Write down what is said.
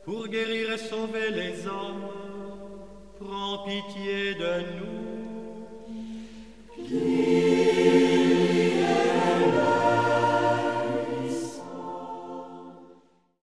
pour guérir et sauver les hommes, prends pitié de nous.